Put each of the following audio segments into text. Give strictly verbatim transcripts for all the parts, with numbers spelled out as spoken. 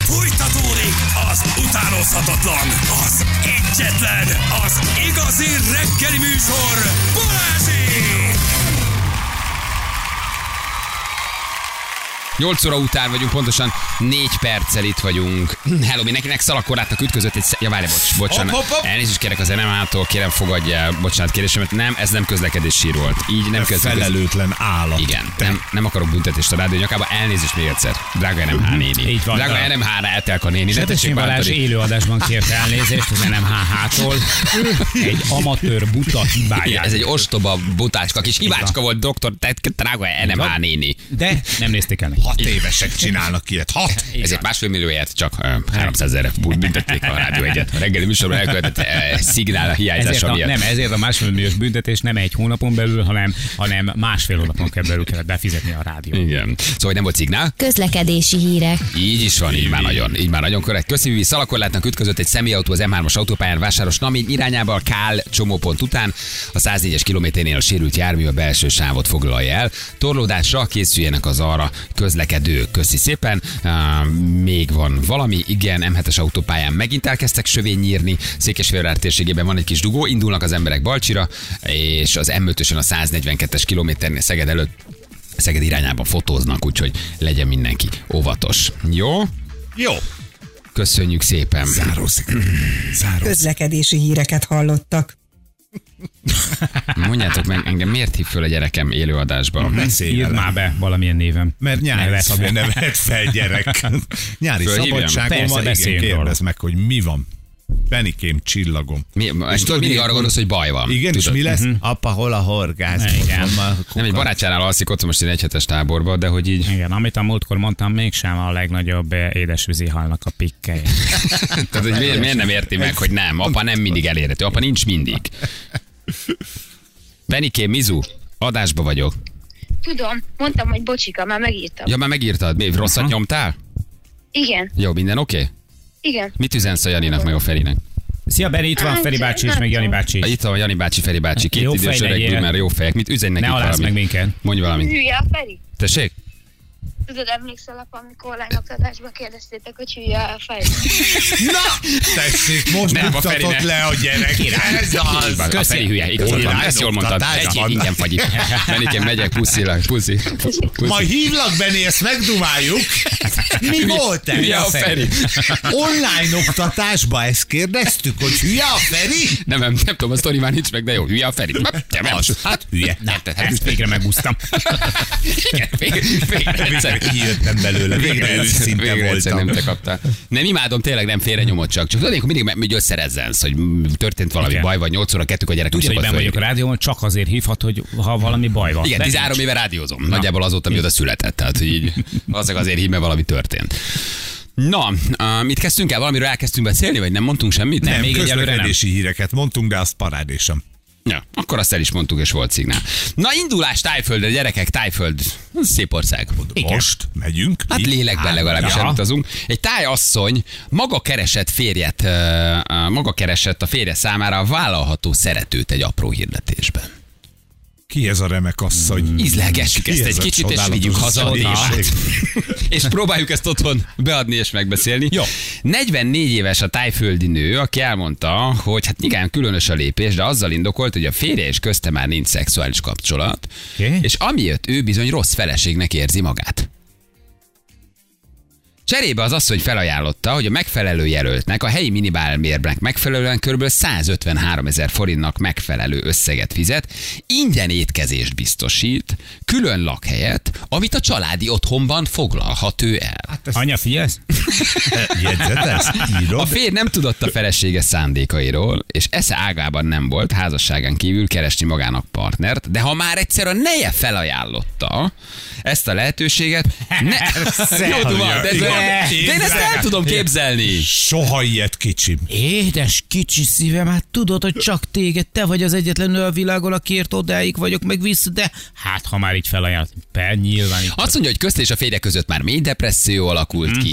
Fújtatódik az utánozhatatlan, az egyetlen, az igazi reggeli műsor, Balázsék! nyolc óra után vagyunk, pontosan négy perccel itt vagyunk. Hello, mindenkinek szalagkorlátnak ütközött egy... Ja, várj, bocs, bocsánat. Hop, hop, hop. Elnézést kérek az en em á-tól, kérem fogadja el, bocsánat kérésemet. Nem, ez nem közlekedés sír volt. Így nem kezdődik. Felelőtlen állat. Igen, nem, nem akarok büntetést a rádió nyakába. Elnézést még egyszer. Drága en em há néni. Így van. Drága en em há-ra eltelka néni. Sebesség Balázs élőadásban kérte elnézést az en em há hától. Egy amatőr buta hibáját. Ez egy ostoba butácska kis hibácska volt, doktor, drága en em há néni. De nem nézték el. Hat évesek csinálnak ilyet. Hat. Ezért másfél millióért csak háromszázezerre büntették a rádió egyet. A reggeli műsorban elkövetett eh, szignál a hiányzása miatt. Nem, ezért a másfél milliós büntetés nem egy hónapon belül, hanem, hanem másfél hónapon belül kellett befizetni a rádió. Igen. Szóval nem volt szignál? Közlekedési hírek. Így is van, így már nagyon, így már nagyon korrekt. Köszönjük, szalakorlátnak ütközött egy személyautó az em hármas autópályán Vásáros-Namény irányába a Kál csomópont után. A száznégyes kilométernél a sérült jármű a belső sávot foglalja el. Torlódásra készüljenek az arra közlekedők. Köszi szépen. Uh, még van valami, igen, em hetes autópályán megint elkezdtek sövény nyírni. Székesfehérvár térségében van egy kis dugó, indulnak az emberek Balcsira, és az em ötösen a száznegyvenkettes kilométernél Szeged előtt Szeged irányába fotóznak, úgyhogy legyen mindenki óvatos. Jó? Jó. Köszönjük szépen. Zárószik. Zárószik. Közlekedési híreket hallottak. Mondjátok meg, engem miért hív föl a gyerekem élőadásba? Írd már be valamilyen névem. Mert nyári szabad, ne vedd fel, gyerek. Nyári szabadságon van, igen, kérdezd meg, hogy mi van. Benikém, csillagom. Mi, és tudod, mindig arra gondolsz, hogy baj van. Igen, tudod? és mi lesz? Uh-huh. Apa, hol a horgász? Igen. Nem, egy barátjánál alszik ott most egy egyhetes táborba, de hogy így... Igen, amit a múltkor mondtam, mégsem a legnagyobb édesvízi halnak a pikkelje. Tehát, hogy miért, miért nem érti meg, hogy nem? Apa nem mindig elérhető. Apa nincs mindig. Benikém, Mizu, adásba vagyok. Tudom, mondtam, hogy bocsika, már megírtam. Ja, már megírtad. Mi, rosszat nyomtál? Igen. Jó, minden oké? Okay? Igen. Mit üzensz a Janinak meg a Ferinek? Szia, Beni, itt van Feri bácsi és meg Jani bácsi is. Itt van Jani bácsi, Feri bácsi. Két Jó idős fej öreg legyél. boomer, jó fejek. Mit üzenj nekik Ne alázz valamit? meg minket. Mondj valamit. Hülye a Feri. Tessék? Tudod, emlékszel, apa, amikor lányoktatásban kérdeztétek, hogy hülye a Feri. Na, tessék, most Nem, a buktatott Ferinek. le a gyerek. Ez az. A Feri hülye, igazad van. Ezt jól mondtad. Egy ingyen fagyi. Benikém, megyek, puszilak, puszi. puszi. Majd hívlak, Benni, ezt megdumáljuk. Mi volt ez? Hülye a Feri. Online oktatásba ezt kérdeztük, hogy hülye a Feri? Nem, nem, nem tudom, a sztori már nincs meg, de jó, hülye a Feri. Te nem. Az, hát hülye. Ezt végre megúsztam. Igen, végre, végre egyszer. Kijöttem belőle, végre őszinte Végre egyszer nem voltam. te kaptál. Nem imádom, tényleg nem félre nyomod csak. Csak tudod, amikor mindig hogy összerezzensz, hogy történt valami Igen. baj, vagy nyolc óra kettők a gyerek. Tudod, hogy benn vagyok a rádión, csak azért hívhat, hogy ha valami baj van. Igen, De tizenhárom nincs. éve rádiózom. Nagyjából azóta, mióta született. Tehát, hogy így valószínűleg azért hív, mert valami történt. Na, uh, mit kezdtünk el? Valamiről elkezdtünk beszélni, vagy nem mondtunk semmit? Nem, Nem, még egyelőre nem. közlekedési híreket mondtunk, de azt parádésem. Ja, akkor azt el is mondtuk, és volt szignál. Na, indulás Tájföldre, gyerekek, Tájföld, szép ország. Most megyünk. Hát mi? lélekben legalábbis ja. elutazunk. Egy tájasszony maga keresett férjet, uh, maga keresett a férje számára a vállalható szeretőt egy apró hirdetésben. Ki ez a remek asszony? Ízlelgessük Ki ezt ez egy a kicsit, és csodálatos vigyük haza a személyiség? témát. És próbáljuk ezt otthon beadni és megbeszélni. Jó. negyvennégy éves a tájföldi nő, aki elmondta, hogy hát igen, különös a lépés, de azzal indokolt, hogy a férje és közte már nincs szexuális kapcsolat, Okay. és amiatt ő bizony rossz feleségnek érzi magát. Cserébe az asszony felajánlotta, hogy a megfelelő jelöltnek a helyi minimálbérnek megfelelően kb. százötvenhárom ezer forintnak megfelelő összeget fizet, ingyen étkezést biztosít, külön lakhelyet, amit a családi otthonban foglalhat ő el. Hát ezt Anya, figyelsz? jegyzetez? Írod? A férj nem tudott a felesége szándékairól, és esze ágában nem volt házasságán kívül keresni magának partnert, de ha már egyszer a neje felajánlotta ezt a lehetőséget, ne... Jó, Duma, de, Igen. de én ezt el tudom képzelni. Soha ilyet, kicsim. Édes kicsi szívem, hát tudod, hogy csak téged, te vagy az egyetlen nő a világon, akiért odáig vagyok, meg vissza, de hát ha már így felajánlott, per nyilván itt. Azt mondja, hogy közt és a férje között már mély depresszió alakult hmm. ki, hogy eltávolodott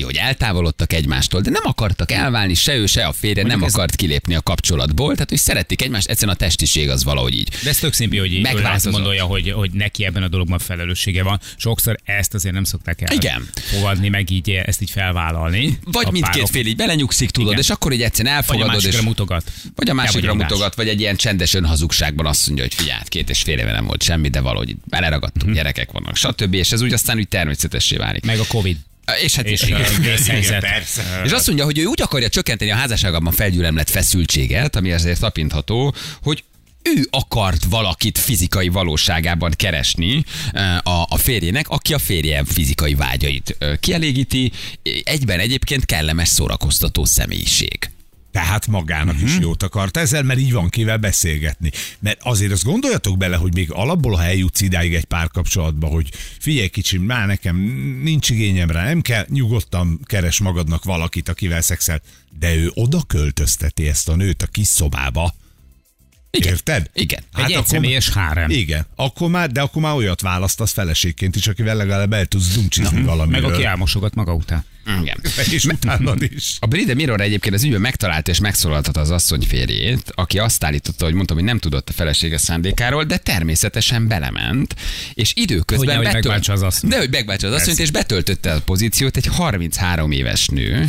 eltávolodtak egymástól, de nem akartak elválni, se ő, se a férje nem ez... akart kilépni a kapcsolatból, tehát hogy szerették egymást, egyszerűen a testiség az valahogy így. De ez tök szimpi, hogy így azt gondolja, hogy, hogy neki ebben a dologban felelőssége van. Sokszor ezt azért nem szokták el Igen. fogadni, meg így ezt így felvállalni. Vagy mindkét fél így belenyugszik, tudod, igen. és akkor így egyszerűen elfogadod. Vagy a másikra és... mutogat. Vagy a másikra mutogat, vagy egy ilyen csendes önhazugságban azt mondja, hogy figyelj, két és fél éve nem volt semmi, de valahogy beleragadtunk, uh-huh. gyerekek vannak, stb. És ez úgy aztán úgy természetessé válik. Meg a Covid. És hát és, igen, igen, igen, igen, persze. És azt mondja, hogy ő úgy akarja csökkenteni a házasságban felgyülemlett feszültséget, ami azért tapintható, hogy ő akart valakit fizikai valóságában keresni a, a férjének, aki a férje fizikai vágyait kielégíti, egyben egyébként kellemes szórakoztató személyiség. Tehát magának uh-huh. is jót akart ezzel, mert így van kivel beszélgetni. Mert azért azt gondoljatok bele, hogy még alapból, ha eljutsz idáig egy párkapcsolatba, hogy figyelj kicsim, már nekem nincs igényem rá, nem kell, nyugodtan keres magadnak valakit, akivel szexel, de ő oda költözteti ezt a nőt a kis szobába. Igen. Érted? Igen. Hát egy egyszemélyes hárem. Igen. Akkor már, de akkor már olyat választasz feleségként is, akivel legalább el tudsz dumcsizni valamiről. Meg aki elmosogat maga után. Igen. És utánad is. A Bride Mirror egyébként az ügyben megtalálta és megszólaltatta az asszony férjét, aki azt állította, hogy mondtam, hogy nem tudott a felesége szándékáról, de természetesen belement, és időközben hogy betölt... az asszonyt. De hogy megbácsa az asszonyt, és betöltötte a pozíciót egy harminchárom éves nő,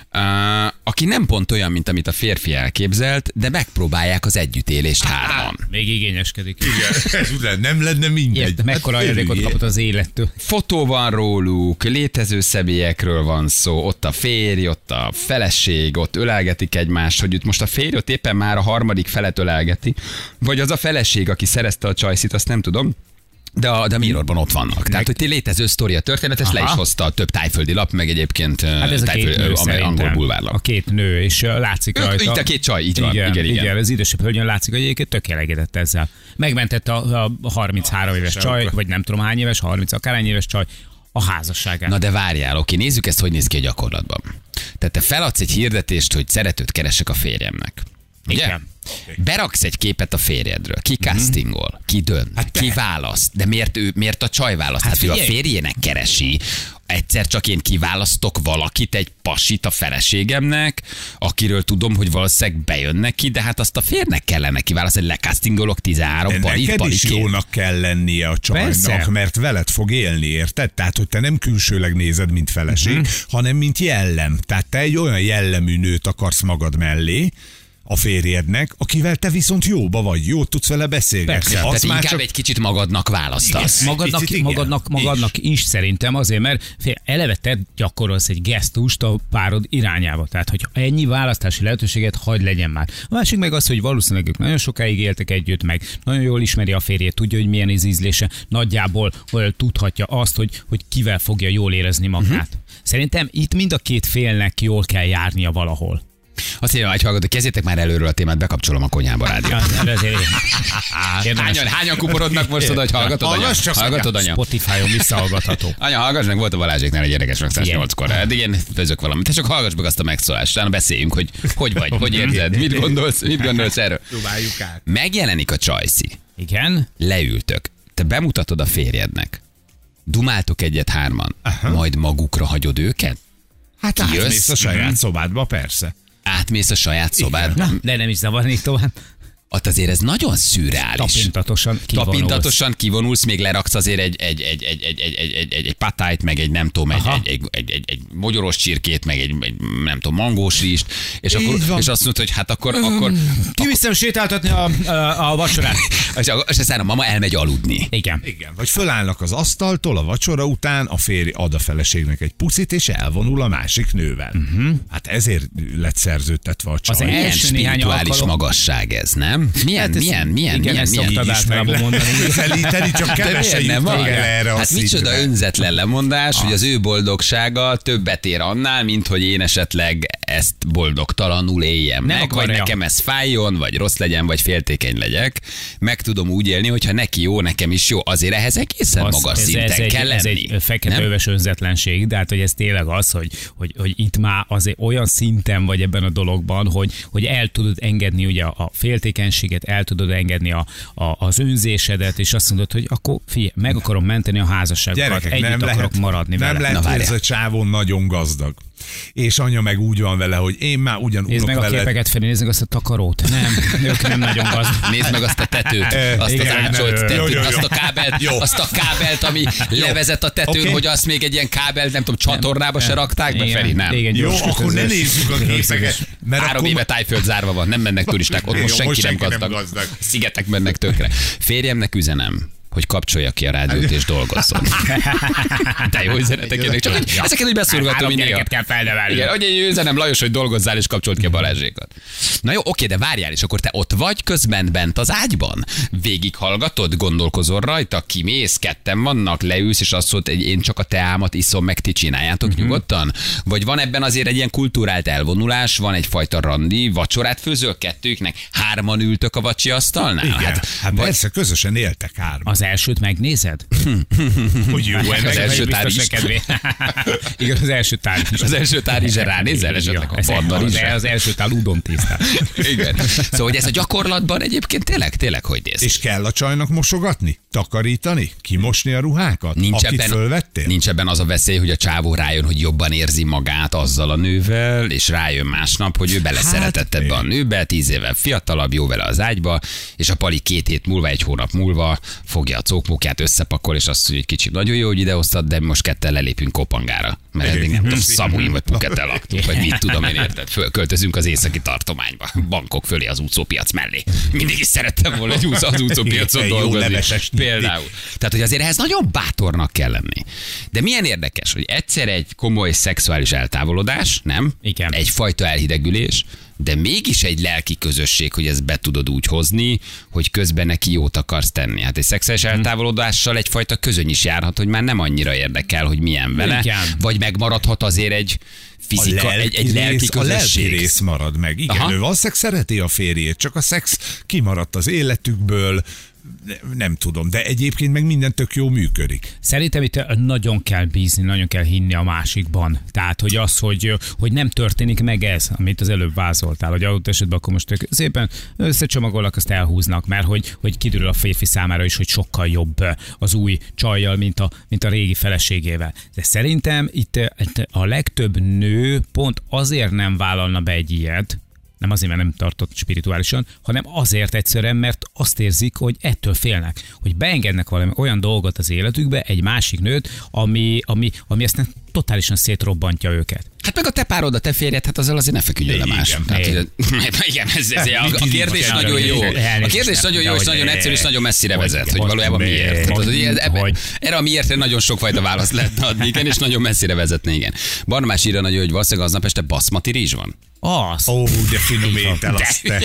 Uh, aki nem pont olyan, mint amit a férfi elképzelt, de megpróbálják az együttélést hárman. Még igényeskedik. Igen, ez ugye nem lenne mindegy. Ilyet, mekkora hát ajándékot kapott az élettől. Fotó van róluk, létező személyekről van szó, ott a férj, ott a feleség, ott ölelgetik egymást, hogy itt most a férj ott éppen már a harmadik felet ölelgeti, vagy az a feleség, aki szerezte a csajszit, azt nem tudom. De a, de a Mirrorban ott vannak. Tehát, hogy ti létező sztori a történetes, aha. le is hozta a több tájföldi lap, meg egyébként hát ez a két nő, angol bulvárlap. A két nő, és látszik rajta. Itt a két csaj, így van. Igen, igen, igen. igen. Az idősebb hölgyön látszik, hogy egyébként tök elégedett ezzel. Megmentette a, a harminchárom éves csaj, vagy nem tudom hány éves, harminc akárhány éves csaj, a házasságát. Na de várjál, oké, nézzük ezt, hogy néz ki a gyakorlatban. Tehát te feladsz egy hirdetést, hogy szeretőt keresek a férjemnek. Ugye? Igen. Beraksz egy képet a férjedről, ki castingol, ki dönt, hát ki választ, de miért, ő, miért a csaj választ? Hát, hát ő a férjének keresi, egyszer csak én kiválasztok valakit, egy pasit a feleségemnek, akiről tudom, hogy valószínűleg bejön neki, de hát azt a férnek kellene kiválasztani, lekasztingolok tizenhárom palit, neked palit, is jónak kell lennie a csajnak, mert veled fog élni, érted? Tehát, hogy te nem külsőleg nézed, mint feleség, uh-huh. hanem mint jellem. Tehát te egy olyan jellemű nőt akarsz magad mellé, a férjednek, akivel te viszont jóba vagy, jót tudsz vele beszélgetni. Tehát már inkább csak... egy kicsit magadnak választasz. Magadnak, Picit, magadnak, magadnak is. is szerintem azért, mert fél, eleve te gyakorolsz egy gesztust a párod irányába. Tehát, hogy ennyi választási lehetőséget hagy legyen már. A másik meg az, hogy valószínűleg ők nagyon sokáig éltek együtt, meg nagyon jól ismeri a férjét, tudja, hogy milyen az ízlése, nagyjából hogy tudhatja azt, hogy, hogy kivel fogja jól érezni magát. Uh-huh. Szerintem itt mind a két félnek jól kell járnia valahol. Azt mondja, hogy hallgatok, kezdjétek már előről a témát, bekapcsolom a konyhába rádió. hányan, hányan kuporodnak most oda, hogy hallgatod, anya? Hallgatod, anya? Spotify-on visszahallgatható. Anya, hallgass meg, volt a Balázséknál egy érdekes meg száz nyolckor. Eddig én főzök valamit. Te csak hallgass meg azt a megszólást, utána beszéljünk, hogy hogy vagy, hogy érzed, mit gondolsz, mit gondolsz erről. Próbáljuk át. Megjelenik a csajszi. Igen. Leültök. Te bemutatod a férjednek. Dumáltok egyet hárman. Aha. Majd magukra hagyod őket? Hát átmész a saját szobádba, persze. Átmész a saját szobádba. De nem is zavarnék tovább. Ott azért ez nagyon szürreális. Tapintatosan kivonulsz. Tapintatosan kivonulsz, még leraksz azért egy, egy, egy, egy, egy, egy, egy, egy, egy patájt, meg egy nem tudom, egy, egy, egy, egy, egy, egy mogyoros csirkét, meg egy, egy nem tudom, mangós rizst, és, akkor, és azt mondod, hogy hát akkor... akkor kiviszem sétáltatni a, a, a vacsorát. És, és aztán a mama elmegy aludni. Igen. Igen. Vagy fölállnak az asztaltól a vacsora után, a férj ad a feleségnek egy puszit, és elvonul a másik nővel. Uh-huh. Hát ezért lett szerződtetve a csaj. Az milyen spirituális magasság ez, nem? Milyen, hát milyen, milyen, igen, milyen, milyen, milyen is mondani. Közelíteni, csak kevesen jutnak el erre a Hát szintre. micsoda önzetlen lemondás, az. Hogy az ő boldogsága többet ér annál, mint hogy én esetleg ezt boldogtalanul éljem nem meg, akarja. Vagy nekem ez fájjon, vagy rossz legyen, vagy féltékeny legyek. Meg tudom úgy élni, hogyha neki jó, nekem is jó. Azért ehhez egészen az, magas ez, szinten ez kell egy, lenni. Ez egy fekete-öves önzetlenség, de hát hogy ez tényleg az, hogy, hogy, hogy itt már azért olyan szinten vagy ebben a dologban, hogy, hogy el tudod engedni ugye a féltékenységet, el tudod engedni a, a, az önzésedet, és azt mondod, hogy akkor figyelj, meg akarom menteni a házasságokat, együtt nem akarok lehet, maradni nem vele. lehet, hogy ez a csávon nagyon gazdag. És anya meg úgy van vele, hogy én már ugyan Nézd meg unok a veled. képeket felé, nézd meg azt a takarót. Nem, ők nem nagyon gazdag. Nézd meg azt a tetőt, azt igen, az ácsolt jó, tetőt, jó, jó. azt a kábelt, azt a kábelt, ami levezet a tetőn, Oké. hogy azt még egy ilyen kábelt, nem tudom, csatornába se rakták be, Igen, Feri, nem. igen, Jó, gyors akkor ne kötözés. nézzük a képeket. Mert Három akkor éve Tájföld zárva van, nem mennek turisták, ott most Jó, senki, nem nem gazdag. gazdag. Szigetek mennek tökre. Férjemnek üzenem, hogy kapcsolja ki a rádiót és dolgozzon. De jó üzenetek jönnek, csak hogy ezeket úgy beszúrgatom Három mindig. gyereket kell felnevelni. Igen, hogy egy üzenem Lajos, hogy dolgozzál és kapcsolt ki a Balázsékat. Na jó, oké, de várjál, és akkor te ott vagy közben bent az ágyban? Végighallgatod, gondolkozol rajta, kimész, ketten vannak, leülsz, és azt mondod, hogy én csak a teámat iszom, meg ti csináljátok uh-huh. nyugodtan? Vagy van ebben azért egy ilyen kulturált elvonulás, van egyfajta randi, vacsorát főzöl kettőknek, hárman ültök a vacsi asztalnál? Igen, hát, hát vagy- persze, közösen éltek hárman. Az elsőt megnézed? Hogy jó, Az ennek első Biztos tár is. kedvé. Igen, az első tár is. Az első tár is ránézel esetleg a ez padban is. az első tár udon tésztát. Igen. Szóval, hogy ez a gyakorlatban egyébként tényleg, tényleg hogy néz? És kell a csajnak mosogatni? Takarítani? Kimosni a ruhákat? Nincs Akit ebben, fölvettél? nincs ebben az a veszély, hogy a csávó rájön, hogy jobban érzi magát azzal a nővel, és rájön másnap, hogy ő beleszeretett Hát, ebbe a nőbe, tíz éve fiatalabb, jó vele az ágyba, és a pali két hét múlva, egy hónap múlva fogja a cókmókját, összepakol, és azt mondja, hogy kicsit nagyon jó, hogy idehoztad, de most ketten lelépünk Kopangára. Mert eddig nem tudom, Szabuin vagy Puketen laktunk, vagy mit tudom én, érted? Fölköltözünk az északi tartományba, bankok fölé az úszópiac mellé. Mindig is szerettem volna egy úsz, az úszópiacon Jó dolgozni. leveses nyitni. Például. Tehát, hogy azért ehhez nagyon bátornak kell lenni. De milyen érdekes, hogy egyszer egy komoly szexuális eltávolodás, nem? Igen. Egyfajta elhidegülés, de mégis egy lelki közösség, hogy ezt be tudod úgy hozni, hogy közben neki jót akarsz tenni. Hát egy szexuális eltávolodással egyfajta közöny is járhat, hogy már nem annyira érdekel, hogy milyen vele, Igen. vagy megmaradhat azért egy fizika, a egy, egy lelki rész, a lelki közösség. rész marad meg. Igen, Aha. ő valószínűleg szereti a férjét, csak a szex kimaradt az életükből, ne- nem tudom, de egyébként meg minden tök jó működik. Szerintem itt nagyon kell bízni, nagyon kell hinni a másikban. Tehát, hogy az, hogy, hogy nem történik meg ez, amit az előbb vázoltál, hogy adott esetben akkor most ők szépen összecsomagolnak, azt elhúznak, mert hogy, hogy kiderül a férfi számára is, hogy sokkal jobb az új csajjal, mint a, mint a régi feleségével. De szerintem itt a legtöbb nő pont azért nem vállalna be egy ilyet, nem azért, mert nem tartott spirituálisan, hanem azért egyszerűen, mert azt érzik, hogy ettől félnek, hogy beengednek valami olyan dolgot az életükbe, egy másik nőt, ami, ami, ami aztán totálisan szétrobbantja őket. Hát meg a te párod, a te férjed, hát azzal azért ne feküdjön le Igen, más. Tehát, igen. hogy, igen, ez, ez, a, a kérdés Igen, nagyon jó. elnézést, A kérdés nem, nagyon jó, de és hogy- nagyon egyszerű, és nagyon messzire hogy- vezet, hogy hogy- valójában hogy- miért. Tehát, hogy ez- ebbe- hogy- Erre a miértre nagyon sokfajta választ lehetne adni, igen, és nagyon messzire vezetne, igen. Barnabás írja nagyon, hogy valószínűleg aznap este baszmati rizs van. Az. Ó, de finom étel azt te.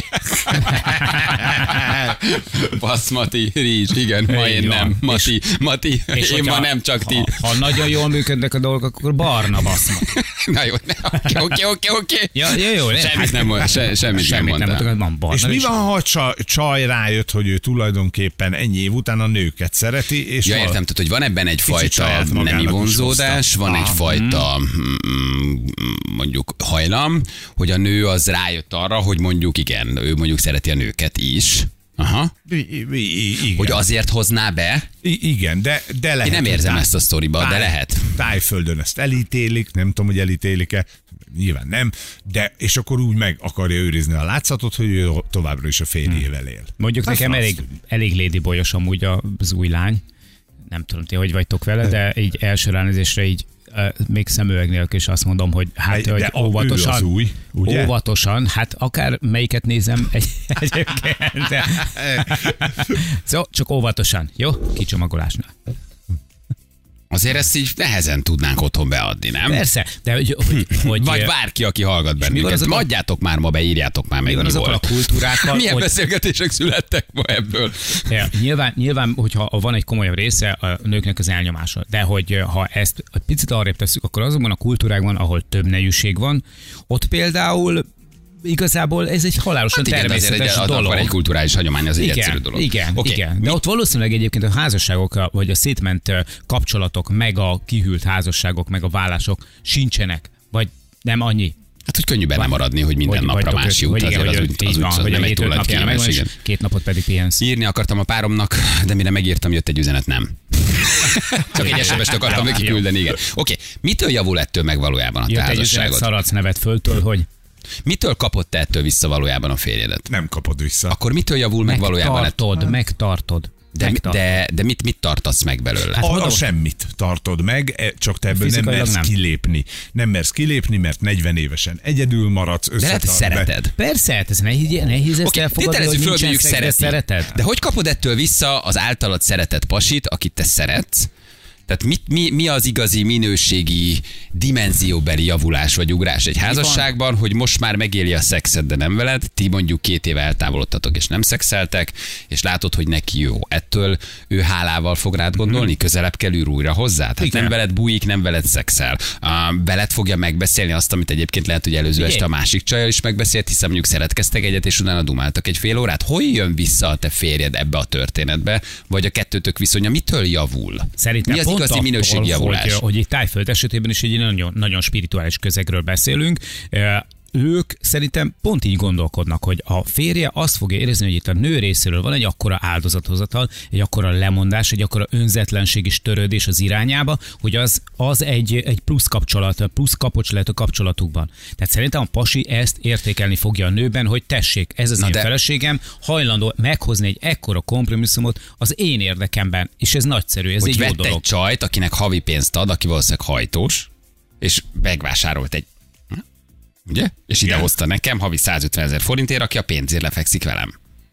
Baszmati rizs, igen, ma én Így van. nem. Mati, Mati, És én ma hogyha- nem, csak ti. Ha, ha nagyon jól működnek a dolgok, akkor barna baszma. Na jó, oké, oké, oké, oké. Ja, jó, jó. ne? Semmit nem mond- se- semmit nem Semmit nem mondtál. mondtak, van barna És mi is. van, ha a csaj, csaj rájött, hogy ő tulajdonképpen ennyi év után a nőket szereti, és Ja, val- értem, tehát, hogy van ebben egyfajta saját magának nemi is vonzódás, hozta. van Ah, egyfajta mm, mondjuk hajlam, hogy a nő az rájött arra, hogy mondjuk igen, ő mondjuk szereti a nőket is. Aha. I- i- i- igen. Hogy azért hozná be. I- igen, de, de lehet. Én nem hogy érzem táj- ezt a sztoriba, de táj- lehet. Tájföldön ezt elítélik, nem tudom, hogy elítélik-e, nyilván nem, de és akkor úgy meg akarja őrizni a látszatot, hogy ő továbbra is a férjével él. Mondjuk Hát nekem franc elég, tudja. elég ladyboyos amúgy az új lány. Nem tudom, ti hogy vagytok vele, de így első ránézésre így uh, még szemüveg nélkül is azt mondom, hogy hát, De hogy a- ő óvatosan, az új, ugye? óvatosan, hát akár melyiket nézem egy, egyébként, de... Szóval csak óvatosan, jó? Kicsomagolásnál. Azért ezt így nehezen tudnánk otthon beadni, nem? Persze, de hogy... hogy, hogy Vagy bárki, aki hallgat mi van bennünket. azokkal- Adjátok már ma be, írjátok már meg, mi van mi azokkal volt. a kultúrákkal, Milyen hogy- beszélgetések születtek ma ebből? Ja, nyilván, nyilván, hogyha van egy komolyabb része a nőknek az elnyomása, de hogy eh, ha ezt egy picit arrébb tesszük, akkor azokban a kultúrákban, ahol több nejűség van, ott például igazából ez egy halálosan Hát igen, de azért természetes egy, dolog. van egy kulturális hagyomány, az egy Igen, egyszerű dolog. igen, Oké, igen. De ott valószínűleg egyébként a házasságok, vagy a szétment eh, kapcsolatok, meg a kihűlt házasságok, meg a vállások sincsenek, vagy nem annyi. Hát, hogy könnyű benne maradni, hogy minden Vagy- napra vagy más jut, hogy igen, azért az hogy úgy, így az van, úgy hogy a nem egy hét túl öt nagy napjára kényelmes, megvan, és igen. két napot pedig pihensz. Írni akartam a páromnak, de mire megírtam, jött egy üzenet, nem. Csak egy es em est akartam neki küldeni, igen. Oké, okay. Mitől javul ettől meg valójában a te Jött egy üzenet házasságod? Szarac nevet föltől, hogy Mitől kapott te ettől vissza valójában a férjedet? Nem kapod vissza. Akkor mitől javul meg valójában? megtartod, megtartod. De, megtartod. de, de mit, mit tartasz meg belőle? Hát A, mondom- a semmit tartod meg, e, csak te ebből nem Fizikailag mersz nem. kilépni. Nem mersz kilépni, mert negyven évesen egyedül maradsz, De lehet, hogy összetart be. szereted. Persze, hát ez nehéz, nehéz ezt Oké, elfogadni, tételezzük hogy föl, nincsen mondjuk szex, de szereti. szereted. De hogy kapod ettől vissza az általad szeretett pasit, akit te szeretsz? Tehát mit, mi, mi az igazi minőségi dimenzióbeli javulás vagy ugrás egy házasságban, hogy most már megéli a szexet, de nem veled, ti mondjuk két éve eltávolodtatok és nem szexeltek, és látod, hogy neki jó. Ettől ő hálával fog rád gondolni, közelebb kell űr újra hozzá. Tehát Igen. nem veled bújik, nem veled szexel. Uh, veled fogja megbeszélni azt, amit egyébként lehet, hogy előző Igen. este a másik csajjal is megbeszélt, hiszen mondjuk szeretkeztek egyet, és utána dumáltak egy fél órát. Hol jön vissza a te férjed ebbe a történetbe, vagy a kettőtök viszonya mitől javul? Szerintem Mi az pont igazi attól, minőségi javulás? Hogy, hogy itt Tájföld esetében is egy nagyon, nagyon spirituális közegről beszélünk. Eh, Ők szerintem pont így gondolkodnak, hogy a férje azt fogja érezni, hogy itt a nő részéről van egy akkora áldozathozatal, egy akkora lemondás, egy akkora önzetlenség és törődés az irányába, hogy az, az egy, egy plusz kapcsolat, plusz kapocs lehet a kapcsolatukban. Tehát szerintem a pasi ezt értékelni fogja a nőben, hogy tessék, ez az Na én de- feleségem, hajlandó meghozni egy ekkora kompromisszumot az én érdekemben, és ez nagyszerű, ez Hogy egy jó vett dolog. egy csajt, akinek havi pénzt ad, aki valószínűleg hajtós, és megvásárolt egy ugye? És ide Igen. hozta nekem havi százötven ezer forintért, aki a pénzért lefekszik velem.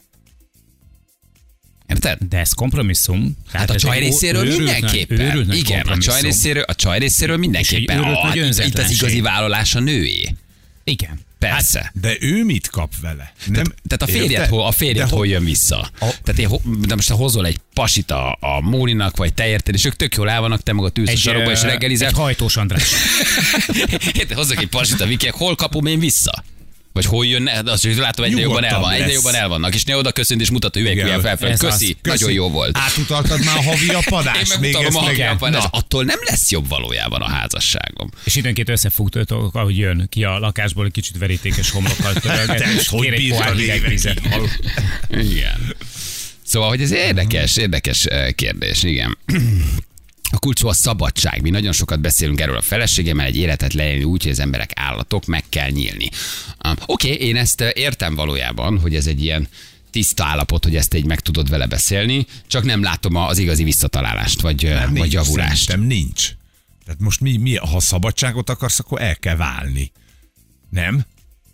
Érted? De ez kompromisszum. Hát a ez csaj egy részéről őrült nagy- mindenképpen. őrült nagy Igen, a csaj kompromisszum. részéről, a csaj részéről mindenképpen. őrült Ah, nagy itt- itt az önzetlenség. igazi vállalás a nőé. Igen. Persze. De ő mit kap vele? Nem, Tehát a férjed, érted? hol, a férjed De hol jön vissza? A- Tehát én, ho- de most ha hozol egy pasit a, a Móninak, vagy te érted, és ők tök jól el vannak, te maga tűz a sarokba, és ö, reggelizel. Egy hajtós András. Érted, hozzak egy pasit a Vikiek, hol kapom én vissza? Vagy hol jön, azt hogy látom, egyre jobban el Nyugodtabb van, egyre lesz. jobban el vannak, és ne oda köszönt és mutat a üvegkujjal Igen, felfelé. ez az. Köszi, Köszi. nagyon jó volt. Átutaltad már a havi Én apadást? Még megutalom ezt a meg- hagjában, Na. attól nem lesz jobb valójában a házasságom. És időnként összefogtatok, ahogy jön ki a lakásból, egy kicsit verítékes homlokkal törölget, Te és hogy kér egy bírtad pohár hideg évekig? vizet. Igen. Szóval, hogy ez érdekes, érdekes eh, kérdés, igen. A kulcs szó a szabadság. Mi nagyon sokat beszélünk erről a feleségemmel, egy életet leélni úgy, hogy az emberek állatok, meg kell nyílni. Um, Oké, okay, én ezt eh, értem valójában, hogy ez egy ilyen tiszta állapot, hogy ezt így meg tudod vele beszélni, csak nem látom az igazi visszatalálást, vagy, eh, Nem, vagy nincs, javulást. Szerintem nincs. Tehát most mi, mi, ha szabadságot akarsz, akkor el kell válni. Nem?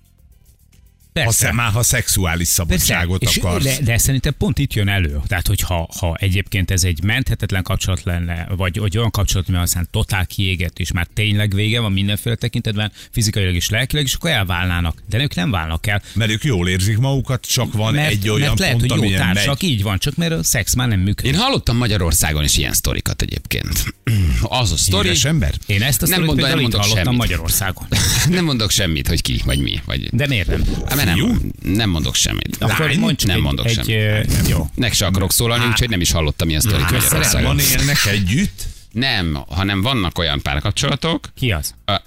Ha, Persze. sze- már ha szexuális szabadságot És akarsz. De, de szerintem pont itt jön elő. Tehát, hogy ha, ha egyébként ez egy menthetetlen kapcsolat lenne, vagy, vagy olyan kapcsolat, ami aztán totál kiégett, és már tényleg vége van mindenféle tekintetben, fizikailag és lelkileg, és akkor elválnának. De ők nem válnak el. Mert ők jól érzik magukat, csak van Mert, egy olyan mert lehet, pont, hogy jó amilyen társak, megy. így van, csak mert a szex már nem működik. Én hallottam Magyarországon is ilyen sztorikat egyébként. Az a sztori... Híres ember? Én ezt a Nem sztorit mondom, például nem itt mondok hallottam semmit. Magyarországon. Nem mondok semmit, hogy ki, vagy mi. Vagy... De miért nem? Hát, mert nem, nem mondok semmit. Akkor Lány? mondj csak nem egy, mondok egy, semmit. ö, jó. Nek se akarok szólalni, úgyhogy nem is hallottam ilyen sztorit Magyarországon. Van élnek együtt? Nem, hanem vannak olyan párkapcsolatok. Ki az? a-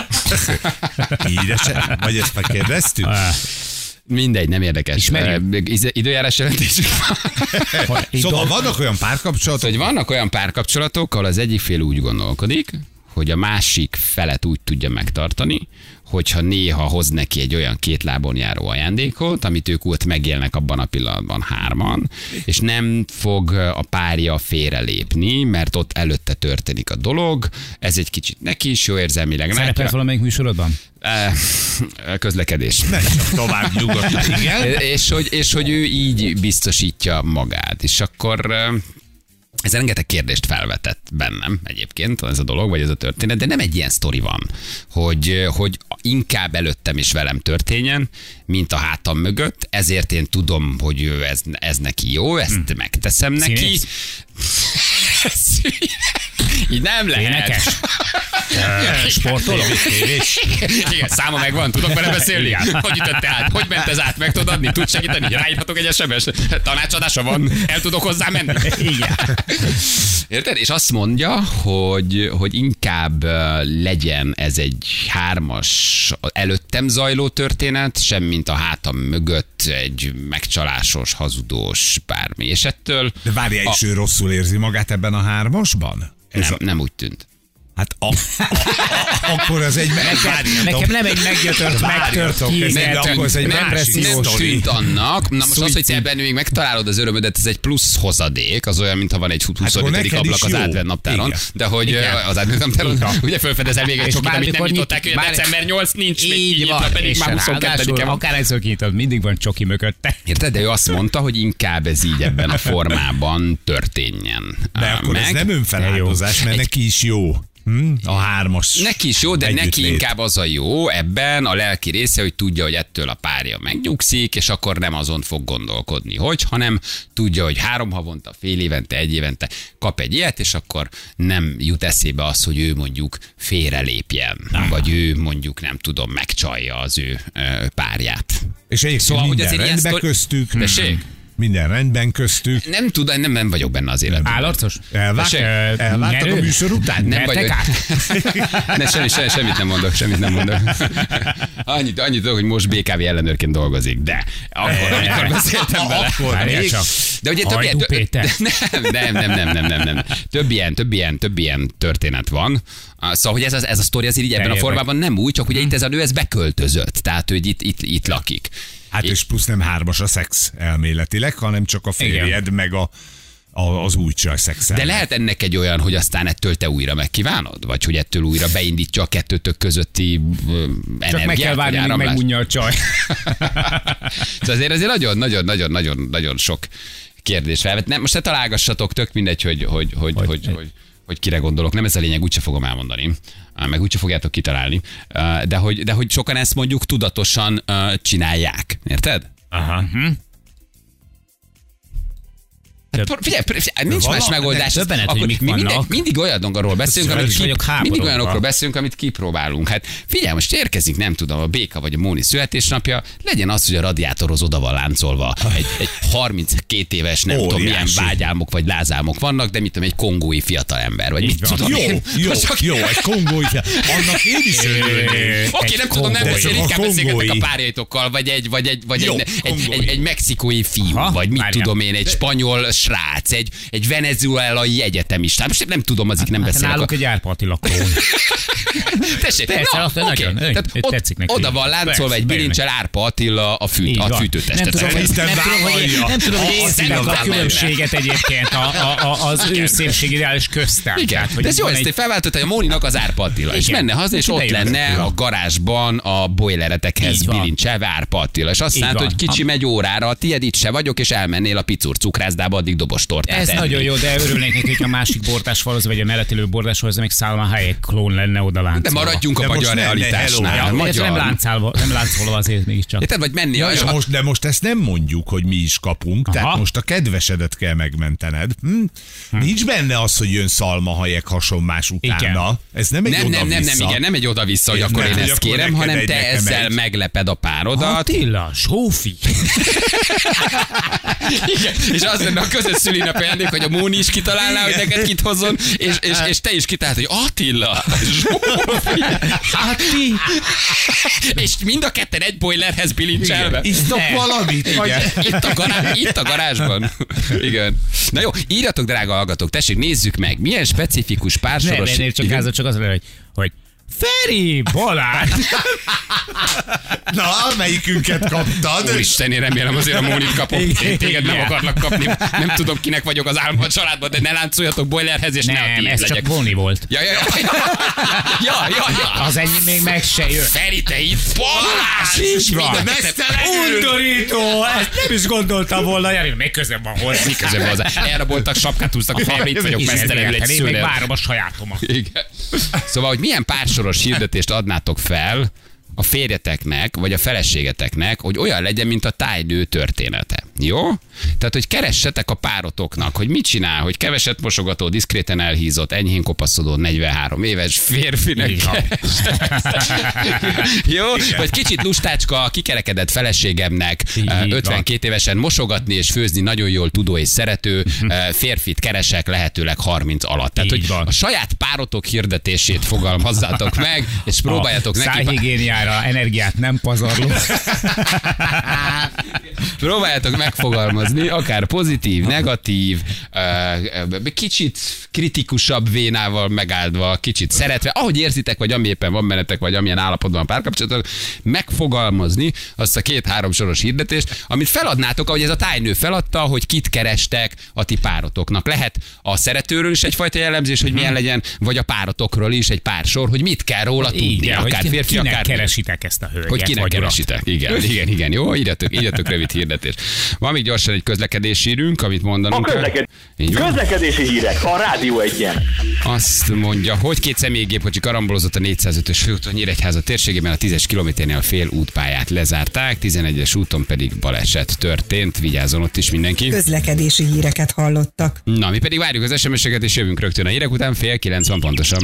Híres, vagy ezt megkérdeztük? Ah, Mindegy, nem érdekes. Ismerjük. Ö, iz- Időjárás jelentésük van. Itt Szóval dolg- vannak olyan párkapcsolatok, Hogy vannak olyan párkapcsolatok, ahol az egyik fél úgy gondolkodik, hogy a másik felet úgy tudja megtartani, hogyha néha hoz neki egy olyan két lábon járó ajándékot, amit ők ott megélnek abban a pillanatban hárman, és nem fog a párja félrelépni, mert ott előtte történik a dolog, ez egy kicsit neki is jó érzelmileg. Szerepel látja. valamelyik műsorodban? Eh, Közlekedés. ne csak tovább nyugodtan. Igen? és, hogy, és hogy ő így biztosítja magát. És akkor eh, ez rengeteg kérdést felvetett bennem egyébként, ez a dolog, vagy ez a történet, de nem egy ilyen sztori van, hogy, hogy inkább előttem és velem történjen, mint a hátam mögött, ezért én tudom, hogy ő ez, ez neki jó, ezt hmm. megteszem neki. Színész? Így nem lehet. Énekes. Sportoló. Igen, száma megvan, tudok vele beszélni? Hogy ütötte át? Hogy ment ez át? Meg tudod adni? Tud segíteni? Ráírhatok egy es em es? Tanácsadása van? El tudok hozzá menni? Igen. Érted? És azt mondja, hogy, hogy inkább legyen ez egy hármas előttem zajló történet, semmint a hátam mögött egy megcsalásos, hazudós bármi. És ettől... De várjál, és ő rosszul érzi magát ebben a hármasban? Ez Nem, a... nem úgy tűnt. Hát a, a, a, akkor az egy... Nekem, nekem nem egy meggyötört, megtört ez kézzel, nem, akkor ez egy nem, másik nem sztori. tűnt annak. Na most az, hogy te Szuicid. ebben még megtalálod az örömödet, ez egy plusz hozadék, az olyan, mintha van egy huszonötödik neked ablak is az jó. advent naptáron, Igen. de hogy Igen. az advent naptáron, ugye felfedezel még egy És csokit, amit nem bármikor nyitották, nyit- hogy bár- december nyolcadika nincs még Így kinyitva, van, pedig és már ráadásul huszonkettedike van. akár egyszer kinyitod, mindig van csoki mögötte. Érted? De ő azt mondta, hogy inkább ez így ebben a formában történjen. De akkor meg. ez nem önfeláldozás, mert neki is jó. Hm? A hármas. Neki is jó, de neki együttlét. inkább az a jó ebben a lelki része, hogy tudja, hogy ettől a párja megnyugszik, és akkor nem azon fog gondolkodni, hogy, hanem tudja, hogy három havonta, fél évente, egy évente kap egy ilyet, és akkor nem jut eszébe az, hogy ő mondjuk félrelépjen, ah. vagy ő mondjuk nem tudom, megcsalja az ő ö, párját. És egyébként Szóval, hogy minden azért ilyen rendben sztori- köztük. Tessék? Minden rendben köztük. Nem tudom, nem, nem vagyok benne az életben. Állarcos? Elvágtad Tessék? elvágtad a Nyerő? műsor után? Nem Vertek vagyok. Ne, semmi, semmi, semmit nem mondok, semmit nem mondok. Annyit, annyit tudok, hogy most bé ká vé ellenőrként dolgozik, de akkor, amikor beszéltem vele. Akkor Várjál még. csak. De ugye több Hajdú ilyen, Péter. nem, nem, nem, nem, nem, nem, nem. Több ilyen, több ilyen, több ilyen történet van. Szóval, hogy ez, az, ez a sztori azért így ebben a Teljesen. formában nem úgy, csak ugye itt ez a nő, ez beköltözött, tehát hogy itt, itt, itt lakik. Hát és plusz nem hármas a szex elméletileg, hanem csak a férjed, meg a, a, az új csaj szexel. De lehet ennek egy olyan, hogy aztán ettől te újra megkívánod? Vagy hogy ettől újra beindítja a kettőtök közötti ö, energiát? Csak meg kell várni, vagy míg áramlást? megunja a csaj. Szóval azért azért nagyon, nagyon, nagyon, nagyon, nagyon sok kérdés felvet. Nem, most ne találgassatok, tök mindegy, hogy, hogy, hogy, hogy, hogy, hogy, hogy kire gondolok. Nem ez a lényeg, úgyse fogom elmondani. Meg úgyse fogjátok kitalálni. De hogy, de hogy sokan ezt mondjuk tudatosan csinálják. Érted? Aha. Hát, figyelj, figyelj, nincs Vala- más megoldás. döbbenet, hogy Akkor mik mi mindig, vannak. mindig olyanokról beszélünk, Fel amit is ki, vagyok háborodva. mindig olyanokról beszélünk, amit kipróbálunk. Hát figyelj, most érkezik, nem tudom, a Béka vagy a Móni születésnapja, legyen az, hogy a radiátorhoz oda van láncolva. Egy, egy harminckét éves, nem Óriási. tudom, milyen vágyálmok vagy lázálmok vannak, de mit tudom, egy kongói fiatalember. Vagy mit van. tudom Jó, én. jó, Most csak- jó, egy kongói. Annak én is örülnék. Oké, Egy nem tudom, nem kongói. beszél, De inkább csak a beszélgetek a kongói. párjaitokkal, vagy egy, vagy egy, vagy Jó, egy, egy, kongói. egy, egy mexikói fiú, Aha, vagy mit várjál. tudom én, egy spanyol srác, egy, egy venezuelai egyetemista. Most nem tudom, azik nem Hát beszélek. náluk egy Árpa Attila klón. Tessék, Persze, na, azt oké. nagyon- nagyon Tehát ott- tetszik neki. Oda van láncolva Persze, egy bejön bilincsel Árpa Attila a, fűt, Így a van. fűtőtestet. Nem tudom, hogy, Isten nem tudom, hogy, vállalja. nem tudom, hogy A érzi meg a szemben különbséget egyébként a, a, a, az ő szépség ideális köztem. Igen, Tehát, hogy de ez jó, van ezt egy- egy... felváltotta, hogy a Móninak az Árpa Attila. És Igen. menne haza, és És ott idejön lenne Attila. a garázsban a boileretekhez Így van. bilincselve Árpa Attila. És azt Így mondta, van. hogy kicsi megy órára, a tiéd itt se vagyok, és elmennél a picur cukrászdába, addig dobos tortát Ez enni. nagyon jó, de örülnék neki, hogy a másik bordásfalhoz, vagy a mellettilő bordásfalhoz, még Salma Hayek klón lenne oda De láncolva. maradjunk a De most magyar ne- ne realitásnál. hello. Ja, magyar. magyar... nem láncálva, nem láncolva azért mégiscsak. Érted, vagy menni a, Ja, most, de most ezt nem mondjuk, hogy mi is kapunk, Aha. tehát most a kedvesedet kell megmentened. Hm? Nincs benne az, hogy jön Salma Hayek hasonlás utána. Igen. Ez nem egy nem, nem, nem, nem, oda-vissza. igen, nem egy oda-vissza, hogy Ez akkor nem, én hogy ezt akkor kérem, neked hanem egy, te nekem ezzel egy. megleped a párodat. Attila, Sófi. Igen, és az lenne a közös szülinap ajándék, hogy a Móni is kitalálná, hogy neked kit hozzon, és, és, és te is kitalálod, hogy Attila, Zsófi. Atti. És mind a ketten egy boilerhez bilincselve. Isztok Ne. valamit? Vagy Igen. itt, a gará- itt a garázsban. Igen. Na jó, írjatok, drága hallgatók, tessék, nézzük meg, milyen specifikus Nem, pársoros... ennél csak Igen? házat csak az lenne, hogy, hogy Feri, Balázs. Na, melyikünket kaptad? Úristen, én remélem azért a Mónit kapom. Én téged nem Igen. akarlak kapni. Nem tudom, kinek vagyok az álma a családban, de ne láncoljatok boilerhez, és ne a Nem, tiéd ez legyek. csak Boni volt. Ja, ja, ja. Ja, ja, ja. Az ennyi még meg se jön. Feri, te itt Balázs! Így van. Mind a ketten- Undorító! Ezt nem is gondoltam volna, Jani, még közben van hozzá. Mi közben hozzá? Elraboltak, sapkát húztak a fejbe, itt vagyok mesztelenül egy Én még szőlel. várom a sajátomat. Igen. Szóval, hogy milyen pársoros hirdetést adnátok fel a férjeteknek, vagy a feleségeteknek, hogy olyan legyen, mint a tájnő története. Jó? Tehát, hogy keressetek a párotoknak, hogy mit csinál, hogy keveset mosogató, diszkréten elhízott, enyhén kopaszodó, negyvenhárom éves férfinek. Jó? Vagy kicsit lustácska, kikerekedett feleségemnek, ötvenkét évesen mosogatni és főzni nagyon jól tudó és szerető férfit keresek lehetőleg harminc alatt. Tehát, hogy a saját párotok hirdetését fogalmazzátok meg, és próbáljátok neki... Szájhigiéniára energiát nem pazarló. Próbáljátok megfogalmazni, akár pozitív, negatív, kicsit kritikusabb vénával megáldva, kicsit szeretve, ahogy érzitek, vagy ami éppen van bennetek, vagy amilyen állapotban a párkapcsolatok, megfogalmazni azt a két-három soros hirdetést, amit feladnátok, ahogy ez a tájnő feladta, hogy kit kerestek a ti párotoknak. Lehet a szeretőről is egyfajta jellemzés, hogy milyen legyen, vagy a párotokról is egy pár sor, hogy mit kell róla tudni, igen, akár férfi, kinek akár keresitek ezt a hölgyet. hogy kinek vagy keresitek. Igen, igen, igen. Jó, írjatok, írjatok rövid hirdetés. Van még gyorsan egy közlekedési hírünk, amit mondanunk. A közleked... közlekedési hírek a Rádió Egyen. Azt mondja, hogy két személygépkocsi karambolozott a négyszázötös főúton Nyíregyháza térségében, a tízes kilométernél a fél útpályát lezárták, tizenegyes úton pedig baleset történt. Vigyázzon ott is mindenki. Közlekedési híreket hallottak. Na, mi pedig várjuk az es em es-eket, és jövünk rögtön a hírek után, fél kilenc van pontosan.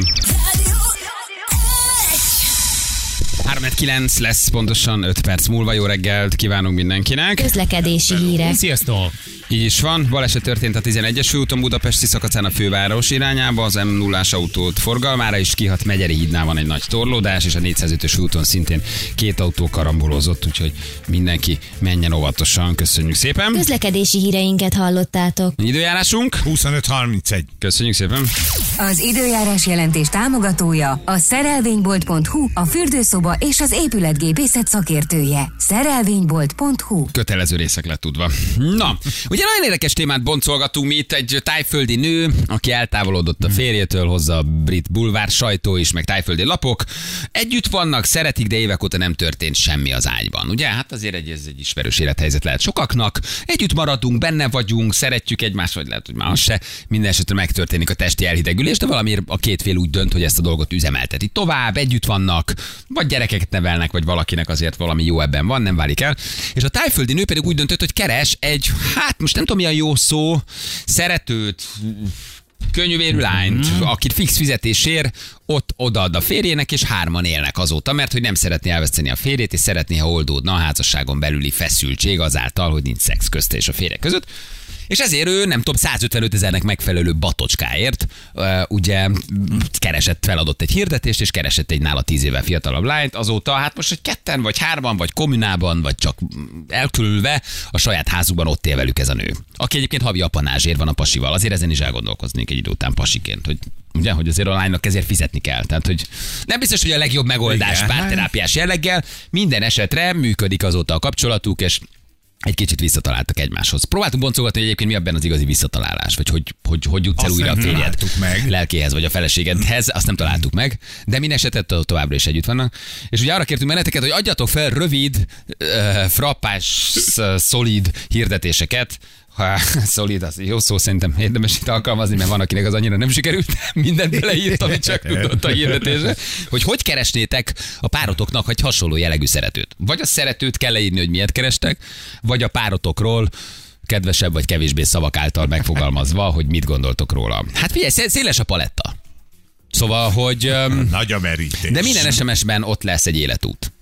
három kilenc lesz pontosan öt perc múlva. Jó reggelt kívánunk mindenkinek. Közlekedési hírek. Sziasztok! Így is van, baleset történt a tizenegyes főúton Budapesti szakaszán a főváros irányába, az em nullás autót forgalmára is kihat, Megyeri hídnál van egy nagy torlódás, és a négyszázötös úton szintén két autó karambolozott, úgyhogy mindenki menjen óvatosan, köszönjük szépen. Közlekedési híreinket hallottátok. Időjárásunk? huszonöt harmincegy. Köszönjük szépen. Az időjárás jelentés támogatója a szerelvénybolt pont hu, a fürdőszoba és az épületgépészet szakértője. szerelvénybolt pont hu. Kötelező részek lett tudva. Na, ugye nagyon érdekes témát boncolgatunk mi itt, egy tájföldi nő, aki eltávolodott a férjétől, hozza a brit bulvár sajtó is, meg tájföldi lapok. Együtt vannak, szeretik, de évek óta nem történt semmi az ágyban. Ugye? Hát azért egy, ez egy ismerős élethelyzet lehet sokaknak. Együtt maradunk, benne vagyunk, szeretjük egymást, vagy lehet, hogy már az se. Minden esetre megtörténik a testi elhidegülés, de valamiért a két fél úgy dönt, hogy ezt a dolgot üzemelteti tovább, együtt vannak, vagy gyerekeket nevelnek, vagy valakinek azért valami jó ebben van, nem válik el. És a tájföldi nő pedig úgy döntött, hogy keres egy, hát most nem tudom mi a jó szó, szeretőt, könnyűvérű lányt, mm-hmm. akit fix fizetésért ott odaad a férjének, és hárman élnek azóta, mert hogy nem szeretné elveszteni a férjét, és szeretné, ha oldódna a házasságon belüli feszültség azáltal, hogy nincs szex közte és a férje között. És ezért ő, nem tudom, százötvenöt ezernek megfelelő batocskáért uh, ugye keresett, feladott egy hirdetést, és keresett egy nála tíz éve fiatalabb lányt. Azóta hát most, hogy ketten, vagy hárman, vagy kommunában, vagy csak elkülülve a saját házukban ott él velük ez a nő. Aki egyébként havi apanázsért van a pasival. Azért ezen is elgondolkoznék egy idő után pasiként, hogy ugye, hogy azért a lánynak ezért fizetni kell. Tehát, hogy nem biztos, hogy a legjobb megoldás párterápiás jelleggel, minden esetre működik azóta a kapcsolatuk, és egy kicsit visszataláltak egymáshoz. Próbáltunk boncolgatni, hogy egyébként mi ebben az igazi visszatalálás, vagy hogy, hogy, hogy jutsz el azt újra a férjed meg. lelkéhez, vagy a feleségedhez, azt nem találtuk meg, de minden esetre továbbra is együtt vannak. És ugye arra kértünk benneteket, hogy adjatok fel rövid, uh, frappás, uh, szolid hirdetéseket. Ha szolid, az jó szó, szerintem érdemes itt alkalmazni, mert van, akinek az annyira nem sikerült, mindent beleírt, amit csak tudott a hirdetésre, hogy hogy keresnétek a párotoknak egy hasonló jellegű szeretőt. Vagy a szeretőt kell leírni, hogy miért kerestek, vagy a párotokról kedvesebb vagy kevésbé szavak által megfogalmazva, hogy mit gondoltok róla. Hát figyelj, széles a paletta. Szóval, hogy... Um, Nagy a merítés. De minden es em es-ben ott lesz egy életút.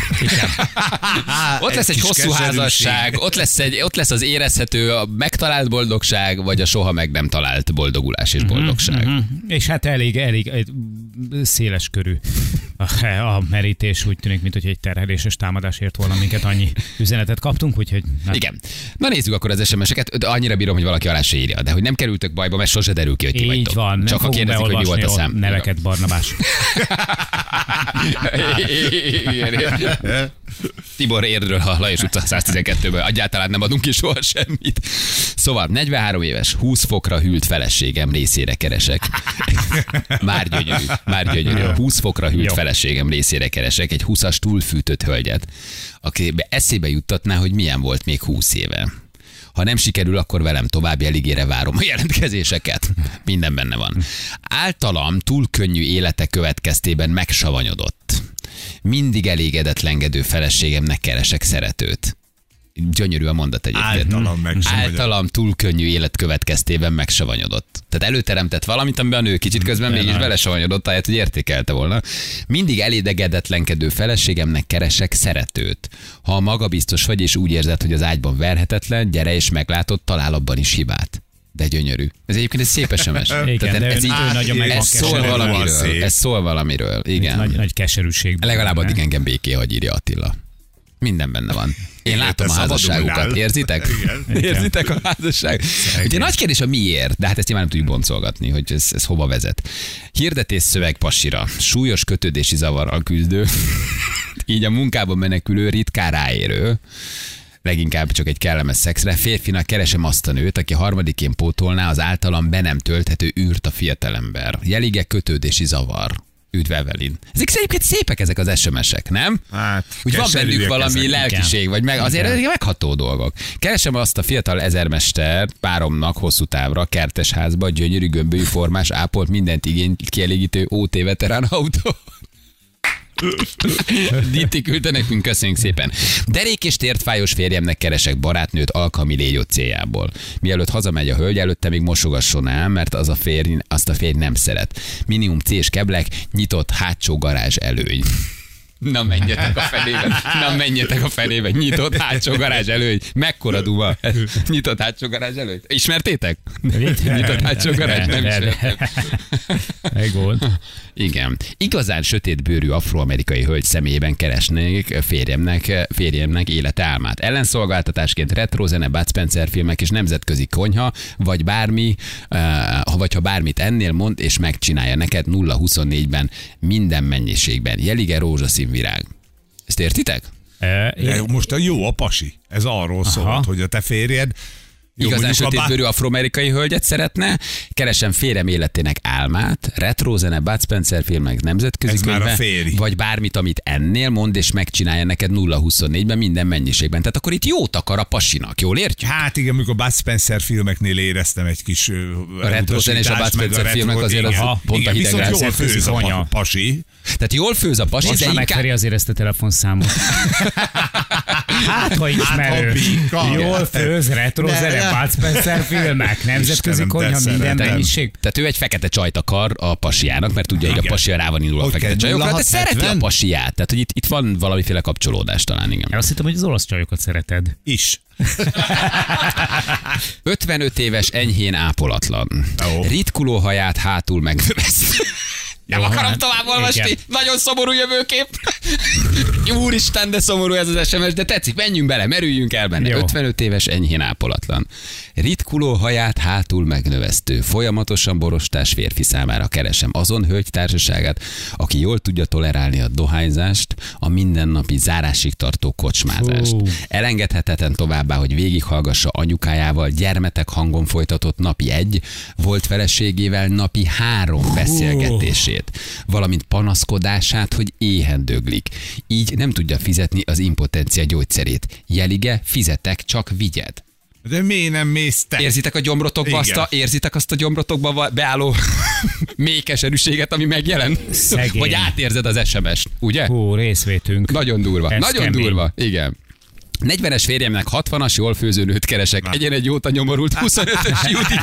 Ott lesz egy, egy hosszú házasság, ott lesz, egy, ott lesz az érezhető, a megtalált boldogság, vagy a soha meg nem talált boldogulás és boldogság. Mm-hmm. És hát elég, elég széles körű a, a merítés, úgy tűnik, mint hogy egy terheléses támadásért volna minket, annyi üzenetet kaptunk, úgyhogy... Nem. Igen. Na nézzük akkor az es em es-eket, annyira bírom, hogy valaki alá se írja, de hogy nem kerültök bajba, mert sose derül ki, hogy ti így vagytok. van, csak ha kérdezik, hogy mi volt a szám. Neveket, Barnabás. Tibor Érdről a Lajos utca száztizenkettőből egyáltalán nem adunk ki soha semmit. Szóval negyvenhárom éves, húsz fokra hűlt feleségem részére keresek. Már gyönyörű, már gyönyörű. húsz fokra hűlt Jó. feleségem részére keresek egy húszas túlfűtött hölgyet, aki eszébe juttatná, hogy milyen volt még húsz éve. Ha nem sikerül, akkor velem további eligére várom a jelentkezéseket. Minden benne van. Általam túl könnyű élete következtében megsavanyodott. Mindig elégedetlenkedő feleségemnek keresek szeretőt. Gyönyörű a mondat egyébként. Általam meg Általam túl könnyű élet következtében megsavanyodott. Tehát előteremtett valamit, amiben a nő kicsit közben De mégis nagy. belesavanyodott, ahelyett, hogy értékelte volna. Mindig elidegedetlenkedő feleségemnek keresek szeretőt. Ha magabiztos vagy, és úgy érzed, hogy az ágyban verhetetlen, gyere és meglátod, talál abban is hibát. De gyönyörű. Ez egyébként egy szép es em es. Igen, Tehát de ez, ő- így, ő nagyon meg van ez szól keserű. valamiről. Szép. Ez szól valamiről. Igen. Nagy, nagy keserűség. Legalább benne. addig engem béké hagy, írja Attila. Minden benne van. Én látom a te házasságukat. szabadulnál. Érzitek? Igen. Érzitek a házasság? Ugye nagy kérdés a miért, de hát ezt nyilván nem tudjuk boncolgatni, hogy ez, ez hova vezet. Hirdetés szöveg pasira. Súlyos kötődési zavarral küzdő. Így a munkában menekülő, ritkán ráérő. Leginkább csak egy kellemes szexre. Férfinak keresem azt a nőt, aki harmadikén pótolná az általam be nem tölthető űrt a fiatalember. Jelige kötődési zavar. Üdv Evelyn. Ezek egyébként szépek ezek az es em es-ek, nem? Hát, Úgy van keserűek bennük valami ezek. lelkiség, vagy meg azért ezek megható dolgok. Keresem azt a fiatal ezermester páromnak hosszú távra, kertesházba, gyönyörű gömbölyű formás, ápolt, mindent igény kielégítő ó té veterán autó. Ditti küldte nekünk, köszönjük szépen. Derék és tértfájós férjemnek keresek barátnőt alkalmi légyó céljából. Mielőtt hazamegy a hölgy, előtte még mosogasson el, mert az a férj, azt a férj nem szeret. Minimum C-s keblek, nyitott hátsó garázs előny. Na menjetek a felébe, na menjetek a felébe, nyitott hátsó garázs előny. Mekkora duma? Nyitott hátsó garázs előny. Ismertétek? Nyitott hátsó garázs, nem ismertem. Egy volt. Igen. Igazán sötétbőrű afroamerikai hölgy személyében keresnék férjemnek, férjemnek életálmát. Ellenszolgáltatásként retro zene, Bud Spencer filmek és nemzetközi konyha, vagy bármi, uh, vagy ha bármit ennél mond, és megcsinálja neked nulla huszonnégyben minden mennyiségben. Jelige rózsaszín virág. Ezt értitek? E, De most a jó a pasi. Ez arról szólt, hogy a te férjed jó, Igazán mondjuk a bá- sötétbőrű afroamerikai hölgyet szeretne, keresem férjem életének álmát, retro zene, Bud Spencer filmek, nemzetközi Ez már a könyve, férj. vagy bármit, amit ennél mond, és megcsinálja neked nulla huszonnégyben minden mennyiségben. Tehát akkor itt jót akar a pasinak, jól értjük? Hát igen, amikor Bud Spencer filmeknél éreztem egy kis A retro zene és a Bud Spencer filmek azért az Aha, pont a igen, hidegre viszont jól szerkőzik főz a anya. pa- pasi. Tehát jól főz a pasi, Most de már inkább... megveri azért ezt a telefonszámot. Hát, ha ismerő. ha bika. Jól főz, retro De- zene, Bud Spencer filmek, nemzetközi Istenem, de konyha, minden szeretem. mennyiség. Tehát ő egy fekete csajt akar a pasiának, mert tudja, hogy a Igen. pasia rá van indulva a Hogy fekete kell, csajokra, de nulla hat szereti a hetven? pasiát. Tehát, hogy itt, itt van valamiféle kapcsolódás talán, igen. Én azt hittem, hogy az olasz csajokat szereted. Is. ötvenöt éves, enyhén ápolatlan. Ó. Ritkuló haját hátul megvesz. Nem Jó, akarom hát, tovább olvasni. igen. Nagyon szomorú jövőkép. Úristen, de szomorú ez az es em es, de tetszik, menjünk bele, merüljünk el benne. Jó. ötvenöt éves, enyhén ápolatlan. Ritkuló haját hátul megnövesztő, folyamatosan borostás férfi számára keresem azon hölgy társaságát, aki jól tudja tolerálni a dohányzást, a mindennapi zárásig tartó kocsmázást. Fú. Elengedhetetlen továbbá, hogy végighallgassa anyukájával gyermetek hangon folytatott napi egy, volt feleségével napi három beszélgetését, valamint panaszkodását, hogy éhen döglik. Így nem tudja fizetni az impotencia gyógyszerét. Jelige, fizetek, csak vigyed. De miért nem mész te? Érzitek a gyomrotokba azt a, érzitek azt a gyomrotokba beálló mély keserűséget, ami megjelen? Szegény. Vagy átérzed az es em es-t, ugye? Hú, részvétünk. Nagyon durva, Ez nagyon kemény. durva, igen. negyvenes férjemnek hatvanas, jól főző nőt keresek. Egyen egy jót a nyomorult huszonötös Judit.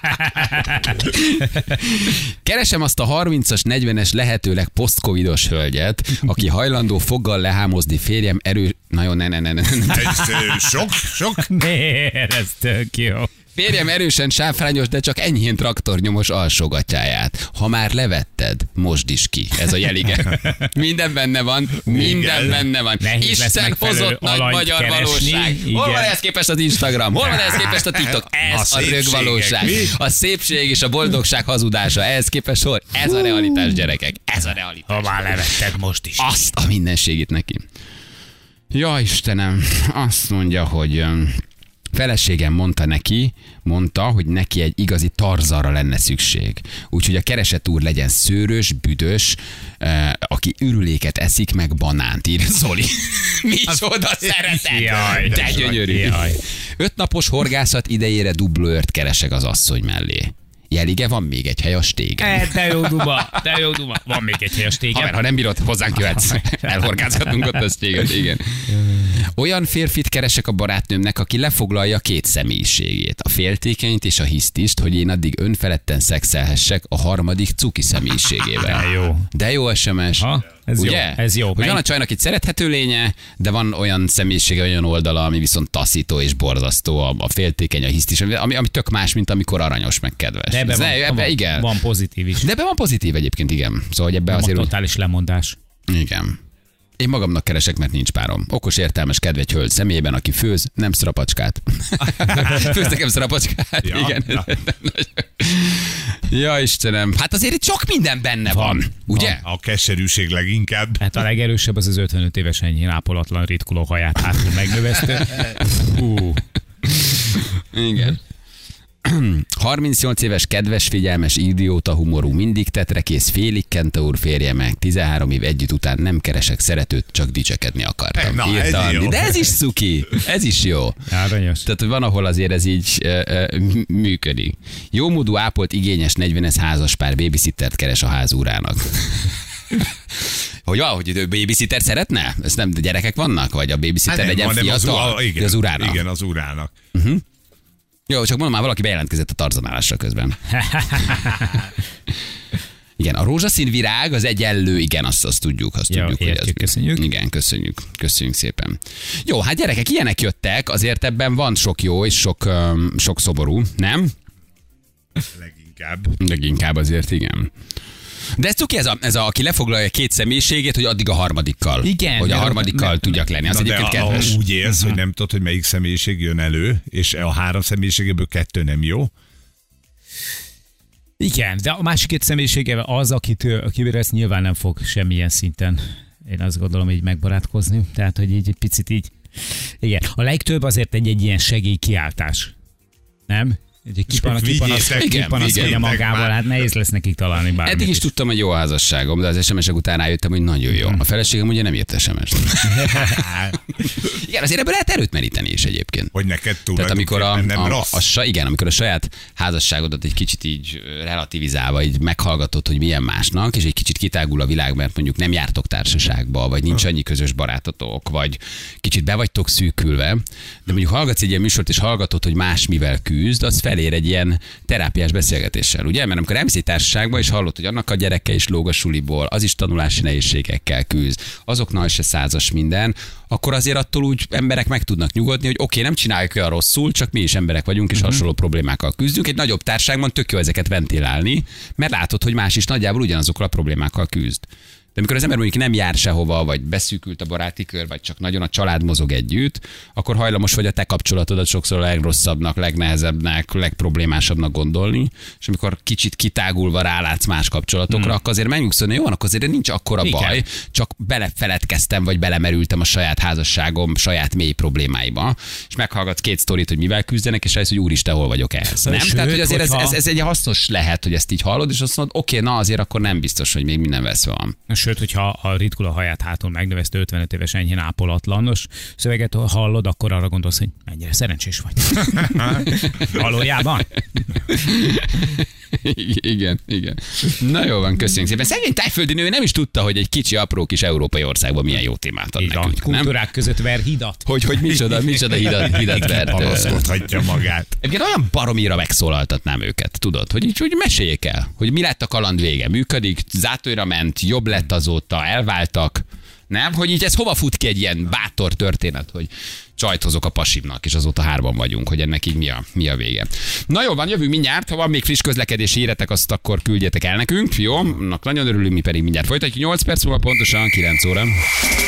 Keresem azt a harmincas, negyvenes lehetőleg posztcovidos hölgyet, aki hajlandó foggal lehámozni férjem erő... Na jó, ne, ne, ne, ne. ne. Ez, ö, sok, sok. Miért? Ez tök jó. Férjem erősen sáfrányos, de csak enyhén traktornyomos alsógatyáját. Ha már levetted, mosd is ki. Ez a jelige. Minden benne van, minden Igen. benne van. Nehéz lesz Isten megfelelő hozott nagy alanyt magyar keresni. valóság. Hol Igen. van ehhez képest az Instagram? Hol van ehhez képest a TikTok? Ez A a, szépségek, rögvalóság. mi? A szépség és a boldogság hazudása. Ehhez képest hol? Ez a realitás, gyerekek. Ez a realitás. Ha már levetted most is. Azt a mindenségét neki. Ja, Istenem, azt mondja, hogy öm, feleségem mondta neki, mondta, hogy neki egy igazi tarzanra lenne szükség. Úgyhogy a keresett úr legyen szőrös, büdös, eh, aki ürüléket eszik, meg banánt, ír Zoli. Micsoda szeretet! Jaj, De gyönyörű. jaj. Öt napos horgászat idejére dublőrt keresek az asszony mellé. Jelige, van még egy hely a stégen. E, te jó duma, te jó duma. Van még egy hely a Haver, stégem. ha nem bírod, hozzánk jöhetsz. Elhorgázhatunk ott a stéget, igen. Olyan férfit keresek a barátnőmnek, aki lefoglalja két személyiségét, a féltékenyt és a hisztist, hogy én addig önfeledten szexelhessek a harmadik cuki személyiségével. De jó. De jó es em es. Ha, ez ugye? jó, ez jó. Hogy Mely... van a csajnak egy szerethető lénye, de van olyan személyisége, olyan oldala, ami viszont taszító és borzasztó, a, a féltékeny, a hisztis, ami, ami tök más, mint amikor aranyos meg kedves. De ebbe, van, ebbe, van, igen. van pozitív is. De ebbe van pozitív egyébként, igen. Szóval ebbe nem azért a totális úgy... lemondás. Igen. Én magamnak keresek, mert nincs párom. Okos, értelmes, kedves hölgy személyében, aki főz, nem szrapacskát. Főz nekem szrapacskát. Ja, igen. Ja. Ja, Istenem. Hát azért itt sok minden benne van, van ugye? A, a keserűség leginkább. Hát a legerősebb az az ötvenöt éves enyhén ápolatlan ritkuló haját hátul megnövesztő. Hú. Igen. harmincnyolc éves, kedves, figyelmes, idióta humorú, mindig tetrekész, félig kentaur férje meg, tizenhárom év együtt után nem keresek szeretőt, csak dicsekedni akartam. Na, Írta, ez jó. De ez is cuki, ez is jó. Aranyos. Tehát van, ahol azért ez így ö, ö, működik. Jómódú, ápolt, igényes, negyvenes házaspár babysittert keres a házúrának. Hogy valahogy ő babysitter szeretne? Ezt nem gyerekek vannak? Vagy a babysitter hát legyen fiatal? Az, igen, az urának? Igen, az urának. Uh-huh. Jó, csak mondom, már valaki bejelentkezett a tarzanálásra közben. Igen, a rózsaszín virág az egyenlő, igen, azt, azt tudjuk, azt Jó, tudjuk. értjük, hogy az, köszönjük. Igen, köszönjük, köszönjük szépen. Jó, hát gyerekek, ilyenek jöttek, azért ebben van sok jó és sok, um, sok szoború, nem? Leginkább. Leginkább azért, igen. De ez cuki, ez a, ez a, aki lefoglalja két személyiségét, hogy addig a harmadikkal. Igen. Hogy a harmadikkal ne, tudjak lenni. Az Na egyébként de kedves. úgy élsz, hogy nem tudod, hogy melyik személyiség jön elő, és a három személyiségéből kettő nem jó. Igen, de a másik két személyisége az, akit, akivel ezt nyilván nem fog semmilyen szinten, én azt gondolom, így megbarátkozni. Tehát, hogy így egy picit így. Igen, a legtöbb azért egy, egy ilyen segélykiáltás. Nem? Egy kipanasz, kipanasz, kipanaszkodja magával, hát nehéz lesz nekik találni bármit. Eddig is tudtam, hogy jó a házasságom, de az es em es-ek után rájöttem, hogy nagyon jó. A feleségem ugye nem írt es em es-t. Igen, azért ebből lehet erőt meríteni is egyébként. Hogy neked Tehát amikor a, nem a, rossz. a, a, igen, amikor a saját házasságodat egy kicsit így relativizálva, így meghallgatod, hogy milyen másnak, és egy kicsit kitágul a világ, mert mondjuk nem jártok társaságba, vagy nincs annyi közös barátotok, vagy kicsit be vagytok szűkülve, de mondjuk hallgatsz egy ilyen műsort, és hallgatod, hogy más mivel küzd, az felér egy ilyen terápiás beszélgetéssel, ugye? Mert amikor elmész egy társaságba, és hallod, hogy annak a gyereke is lóg a suliból, az is tanulási nehézségekkel küzd, azoknál se százas minden, akkor azért attól úgy emberek meg tudnak nyugodni, hogy oké, okay, nem csináljuk olyan rosszul, csak mi is emberek vagyunk, és uh-huh. hasonló problémákkal küzdünk. Egy nagyobb társaságban tök jó ezeket ventilálni, mert látod, hogy más is nagyjából ugyanazokkal a problémákkal küzd. De amikor az ember mondjuk nem jár sehova, vagy beszűkült a baráti kör, vagy csak nagyon a család mozog együtt, akkor hajlamos vagy a te kapcsolatodat sokszor a legrosszabbnak, legnehezebbnek, legproblémásabbnak gondolni, és amikor kicsit kitágulva rálátsz más kapcsolatokra, hmm. akkor azért megnyugszolni, jó van, akkor azért nincs akkora Igen. baj, csak belefeledkeztem, vagy belemerültem a saját házasságom saját mély problémáiba, és meghallgatsz két sztorit, hogy mivel küzdenek, és rájössz, hogy úristen, hol vagyok ehhez. Nem? Sőt, Tehát, hogy azért hogyha... ez, ez, ez egy hasznos lehet, hogy ezt így hallod, és azt mondod, oké, okay, na azért akkor nem biztos, hogy még minden veszve van. Sőt, hogyha a ritkula haját hátul megnövesztő ötvenöt éves enyhén ápolatlanos szöveget hallod, akkor arra gondolsz, hogy mennyire szerencsés vagy. Valójában? Igen, igen. Na jó van, köszönjük szépen. Szegény tájföldi nő nem is tudta, hogy egy kicsi, apró kis európai országban milyen jó témát ad igen, nekünk. Kultúrák nem? között ver hidat. Hogy, hogy micsoda, micsoda hidat, hidat ver. Palaszkodhatja magát. Egyébként olyan baromira megszólaltatnám őket, tudod, hogy így hogy meséljék el, hogy mi lett a kaland vége. Működik, zátonyra ment, jobb lett azóta, elváltak. Nem? Hogy így ez hova fut ki egy ilyen bátor történet, hogy csajt hozok a pasimnak, és azóta hárban vagyunk, hogy ennek így mi a, mi a vége. Na jó van, jövünk mindjárt, ha van még friss közlekedési híretek, azt akkor küldjetek el nekünk. Jó, annak nagyon örülünk, mi pedig mindjárt folytatjuk. nyolc perc múlva pontosan kilenc óra.